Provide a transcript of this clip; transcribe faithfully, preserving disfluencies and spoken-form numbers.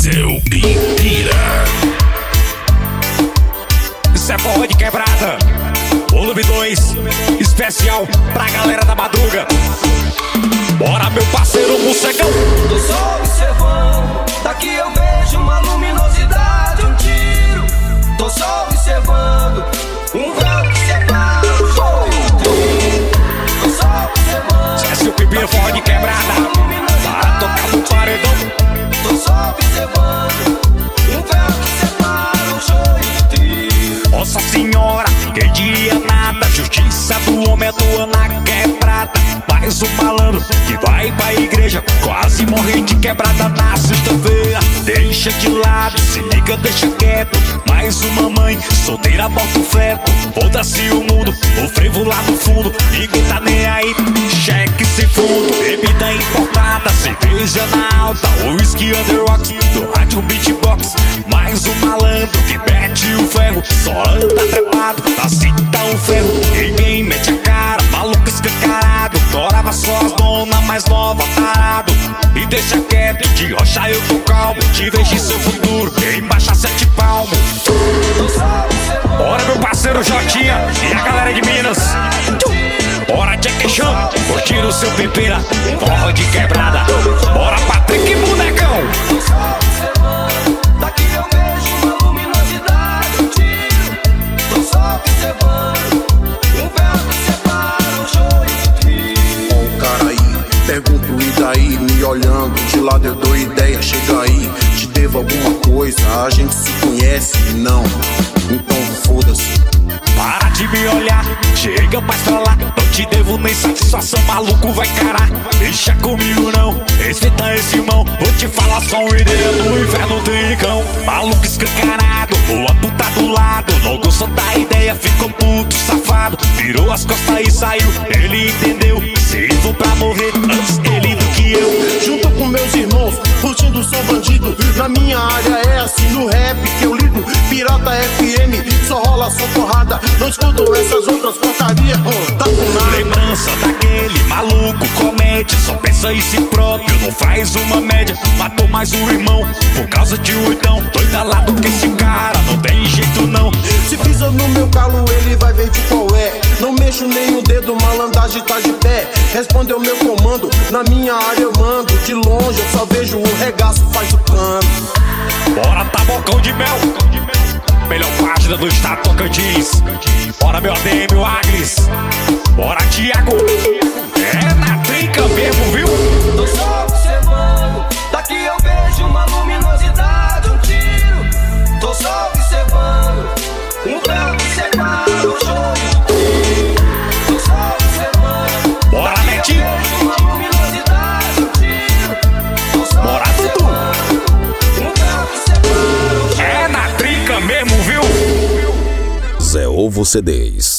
Diesel e Pira. Isso é forró de quebrada. Volume dois, especial pra galera da madruga. Bora, meu parceiro morcegão. Tô só observando, daqui eu vejo uma luminosidade, um tiro. Tô só observando, um véu que separa o joio do trigo. Tô só observando. Esquece o pipinho, forró de quebrada. Para tocar no paredão. Tô só observando, um véu que separa o joio do trigo. Nossa senhora, quem diria nada? Justiça do homem atua na quebrada. Mais um malandro que vai pra igreja, quase morre de quebrada na sexta-feira. Deixa de lado, se liga, deixa quieto. Mais uma mãe, solteira, bota o feto. Foda-se o mundo, o frevo lá no fundo. Ninguém tá nem aí, cheque sem fundo. Bebida importada, cerveja na alta. Whisky under rocks, do rádio beatbox. Mais um malandro que mete o ferro. Só anda trepado, na cinta um ferro. Ninguém mete a cara, maluco escancarado. Torava só as dona mais nova, tarado. E deixa quieto, de rocha eu tô calmo. Te vejo em seu futuro, embaixo a sete palmos. Bora, meu parceiro Jotinha e a galera de Minas. Bora, Jack Chan, curtindo o seu pepera. Forró de quebrada. Bora, Patrick e Bonecão. Daqui eu vejo uma luminosidade, um tiro. Tô só observando, um véu que separa o joio do trigo. Ó o cara aí, pergunto e daí? Me olhando de lado eu dou ideia, chega aí. Te devo alguma coisa, a gente se conhece? Não, então foda-se. Para de me olhar, chega mais pra lá. Não te devo nem satisfação, maluco vai carar. Deixa comigo não, respeita esse irmão. Vou te falar só uma ideia, no inferno tem cão. Maluco escancarado, ou a puta do lado. Não gostou da ideia, ficou puto, safado. Virou as costas e saiu, ele entendeu. Se for pra morrer, antes ele do que eu. Junto com meus irmãos, curtindo som bandido. Na minha área é assim, no rap que eu lido. Pirata F M, só rola som porrada. Não escuto essas outras porcarias, oh, tá com nada. Lembrança daquele maluco comédia. Só pensa em si próprio, não faz uma média. Matou mais um irmão, por causa de um oitão. Doida lá do que esse cara, não tem jeito não. Se pisa no meu calo, ele vai ver de qual é. Não mexo nem o dedo, malandragem tá de pé. Responde ao meu comando, na minha área eu mando. De longe eu só vejo o regaço, faz o cano. Bora, tá bocão de mel. Melhor página do estado Tocantins. Bora, meu A D M, o Agnes. Bora, Thiago. É na trinca mesmo, viu? Tô só observando, daqui eu vejo uma luminosidade, um tiro. Tô só observando, um véu que separa o joio do trigo. Tô só observando, bora, Netinho. uma luminosidade, um tiro. Tô só bora, Dudu. um véu que separa o joio. É na trinca mesmo, viu? Zé Ovo C Ds.